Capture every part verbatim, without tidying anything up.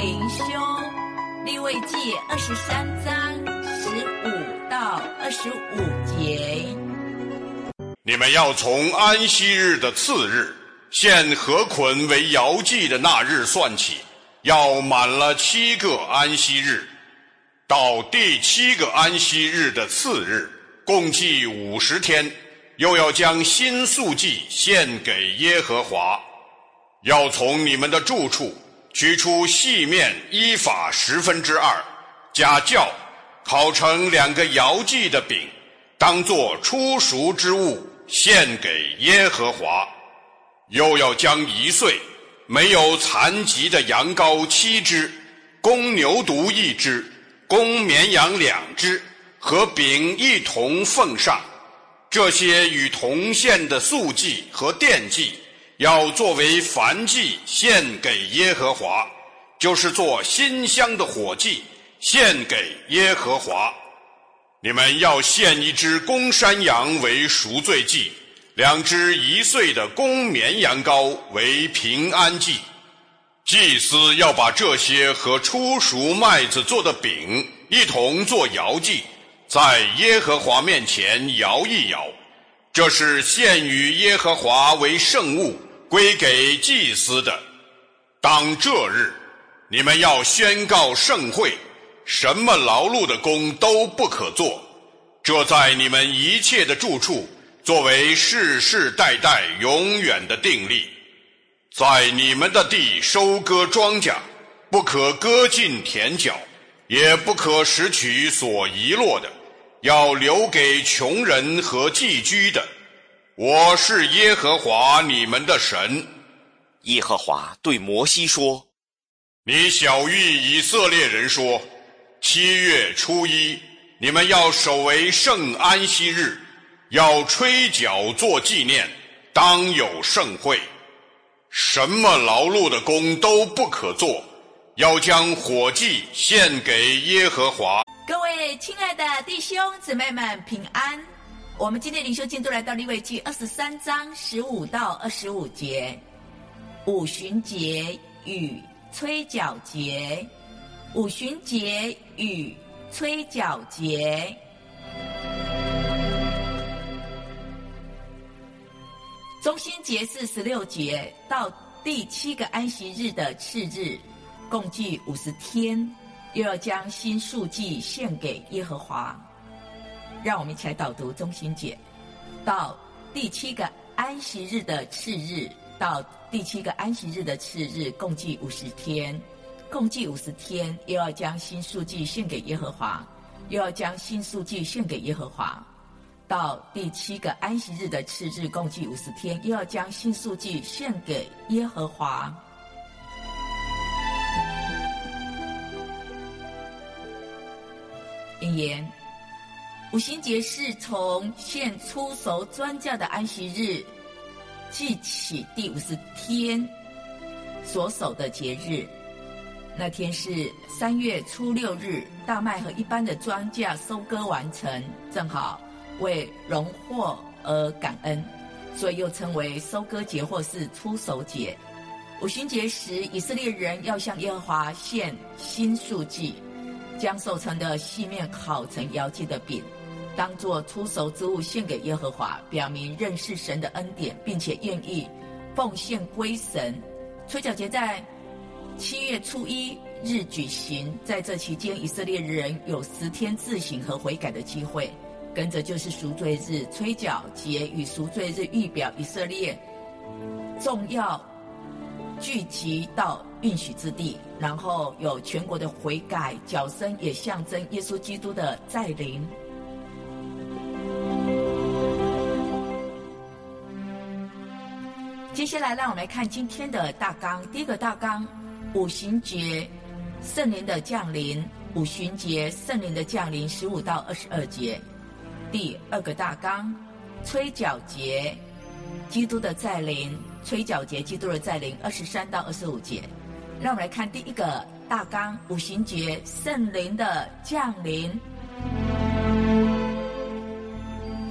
灵修，利未记二十三章十五到二十五节。 你们要从安息日的次日，献禾捆为摇祭的那日算起，要满了七个安息日，到第七个安息日的次日，共计五十天，又要将新素祭献给耶和华。要从你们的住处取出细面依法十分之二，加酵，烤成两个摇祭的饼，当作初熟之物，献给耶和华。又要将一岁没有残疾的羊羔七只，公牛犊一只，公绵羊两只，和饼一同奉上。这些与同献的素祭和奠祭，要作为燔祭献给耶和华，就是做馨香的火祭献给耶和华。你们要献一只公山羊为赎罪祭，两只一岁的公绵羊羔为平安祭。祭司要把这些和初熟麦子做的饼一同做摇祭，在耶和华面前摇一摇，这是献与耶和华为圣物，归给祭司的。当这日，你们要宣告盛会，什么劳碌的工都不可做，这在你们一切的住处作为世世代代永远的定例。在你们的地收割庄稼，不可割尽田角，也不可拾取所遗落的，要留给穷人和寄居的。我是耶和华你们的神。 耶和华对摩西说： 你晓谕以色列人说，七月初一，你们要守为圣安息日，要吹角做纪念，当有盛会。什么劳碌的工都不可做，要将火祭献给耶和华。 各位亲爱的弟兄姊妹们平安。我们今天灵修进度来到利未记二十三章十五到二十五节。五旬节与吹角节，五旬节与吹角节。中心节是十六节，到第七个安息日的次日，共计五十天，又要将新素祭献给耶和华。让我们一起来导读中心节。到第七个安息日的次日，到第七个安息日的次日，共计五十天，共计五十天，又要将新素祭献给耶和华，又要将新素祭献给耶和华。到第七个安息日的次日，共计五十天，又要将新素祭献给耶和华。引言：五旬节是从献初熟庄稼的安息日记起第五十天所守的节日。那天是三月初六日，大麦和一般的庄稼收割完成，正好为荣获而感恩，所以又称为收割节或是初熟节。五旬节时，以色列人要向耶和华献新素祭，将熟成的细面烤成摇祭的饼，当作初熟之物献给耶和华，表明认识神的恩典，并且愿意奉献归神。吹角节在七月初一日举行，在这期间，以色列人有十天自省和悔改的机会。跟着就是赎罪日。吹角节与赎罪日预表以色列重要聚集到应许之地，然后有全国的悔改，角声也象征耶稣基督的再临。接下来让我们来看今天的大纲。第一个大纲，五旬节圣灵的降临，五旬节圣灵的降临十五到二十二节。第二个大纲，吹角节基督的再临，吹角节基督的再临二十三到二十五节。让我们来看第一个大纲，五旬节圣灵的降临。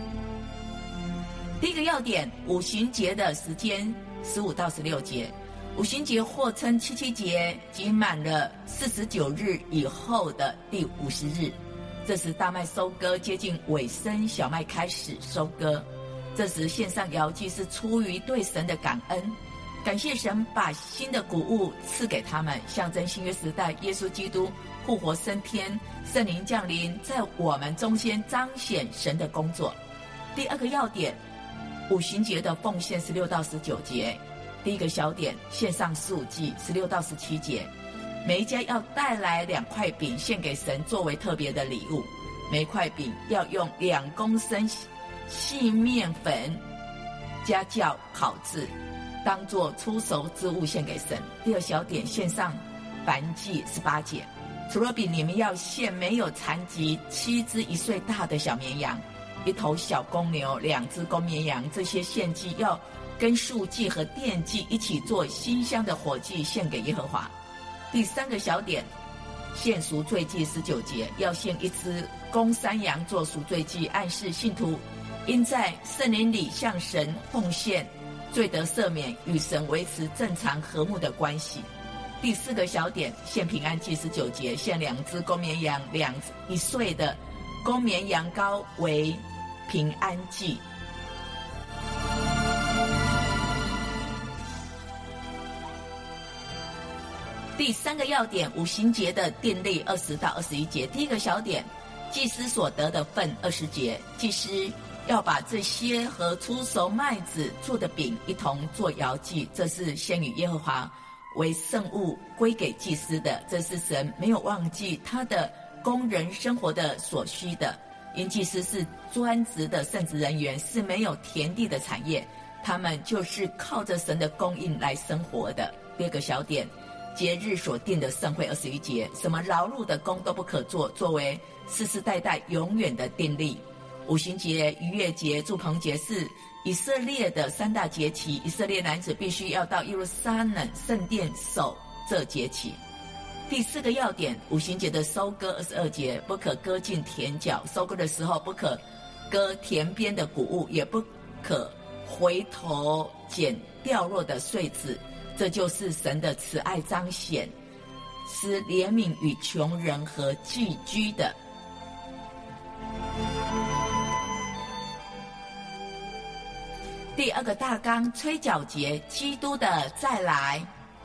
第一个要点，五旬节的时间十五到十六节。 五旬节或称七七节，即满了四十九日以后的第五十日。这时大麦收割接近尾声，小麦开始收割。这时献上摇祭是出于对神的感恩，感谢神把新的谷物赐给他们，象征新约时代耶稣基督复活升天，圣灵降临在我们中间，彰显神的工作。第二个要点，五旬节的奉献十六到十九节。第一个小点，献上素祭十六到十七节。每一家要带来两块饼献给神作为特别的礼物，每块饼要用两公升细面粉加酵烤制，当作初熟之物献给神。第二小点，献上燔祭十八节。除了饼，你们要献没有残疾七只一岁大的小绵羊，一头小公牛，两只公绵羊。这些献祭要跟素祭和奠祭一起做馨香的火祭献给耶和华。第三个小点，献赎罪祭十九节，要献一只公山羊做赎罪祭，暗示信徒应在圣灵里向神奉献，罪得赦免，与神维持正常和睦的关系。第四个小点，献平安祭十九节，献两只公绵羊，两一岁的公绵羊羔为平安祭。第三个要点，五旬节的定例二十到二十一节。第一个小点，祭司所得的份二十节，祭司要把这些和出熟麦子做的饼一同做摇祭，这是献与耶和华为圣物归给祭司的，这是神没有忘记他的工人生活的所需的。因祭司是专职的圣职人员，是没有田地的产业，他们就是靠着神的供应来生活的。第二个小点，节日所定的盛会二十一节，什么劳碌的工都不可做，作为世世代代永远的定例。五旬节、逾越节、住棚节是以色列的三大节期，以色列男子必须要到耶路撒冷圣殿守这节期。第四个要点，五旬节的收割二十二节，不可割进田角，收割的时候不可割田边的谷物，也不可回头捡掉落的穗子，这就是神的慈爱彰显，是怜悯与穷人和寄居的。第二个大纲，吹角节，基督的再来。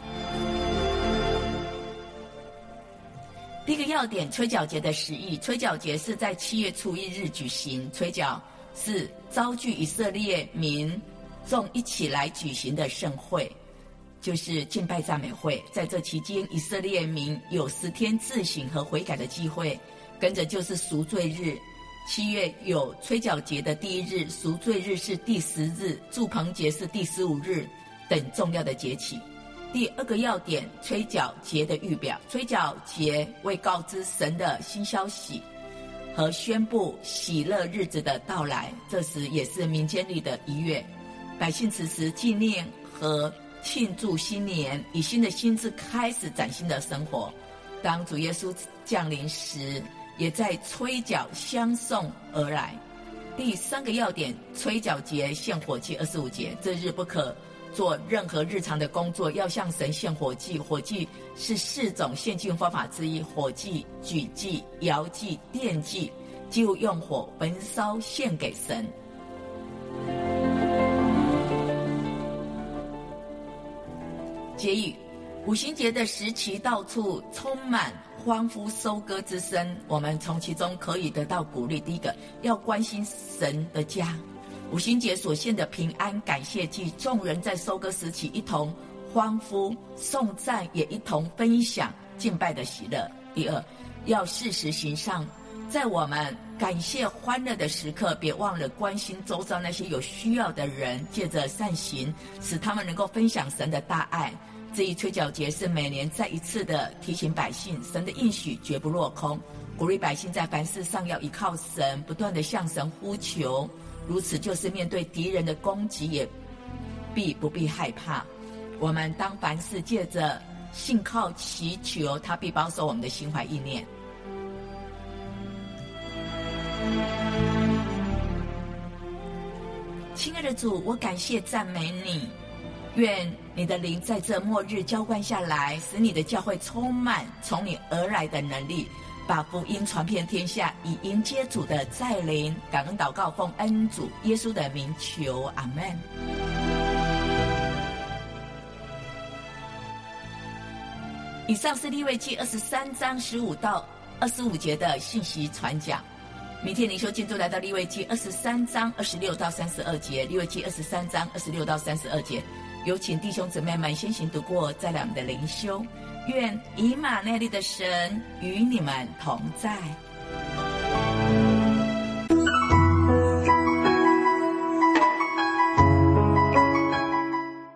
第一个要点，吹角节的实意。吹角节是在七月初一日举行，吹角是召聚以色列民众一起来举行的盛会，就是敬拜赞美会。在这期间，以色列民有十天自省和悔改的机会，跟着就是赎罪日。七月有吹角节的第一日，赎罪日是第十日，住棚节是第十五日等重要的节期。第二个要点，吹角节的预表。吹角节为告知神的新消息和宣布喜乐日子的到来，这时也是民间里的一月，百姓此时纪念和庆祝新年，以新的心智开始崭新的生活。当主耶稣降临时，也在吹角相送而来。第三个要点，吹角节献火祭二十五节，这日不可做任何日常的工作，要向神献火祭。火祭是四种献祭方法之一，火祭、举祭、摇祭、奠祭，就用火焚烧献给神。结语，五旬节的时期到处充满欢呼收割之声，我们从其中可以得到鼓励。第一个，要关心神的家。五旬节所献的平安感谢祭，众人在收割时期一同欢呼颂赞，也一同分享敬拜的喜乐。第二，要适时行善，在我们感谢欢乐的时刻，别忘了关心周遭那些有需要的人，借着善行使他们能够分享神的大爱。这一吹角节是每年再一次的提醒百姓，神的应许绝不落空，鼓励百姓在凡事上要依靠神，不断的向神呼求，如此就是面对敌人的攻击也必不必害怕。我们当凡事借着信靠祈求，他必保守我们的心怀意念。亲爱的主，我感谢赞美你， 愿你的灵在这末日浇灌下来，使你的教会充满从你而来的能力，把福音传遍天下，以迎接主的再临。感恩祷告，奉恩主耶稣的名求，阿们。以上是利未记二十三章十五到二十五节的信息传讲。明天灵修进度来到利未记二十三章二十六到三十二节，利未记二十三章二十六到三十二节。有请弟兄姊妹们先行读过，再来我们的灵修。愿以马内利的神与你们同在。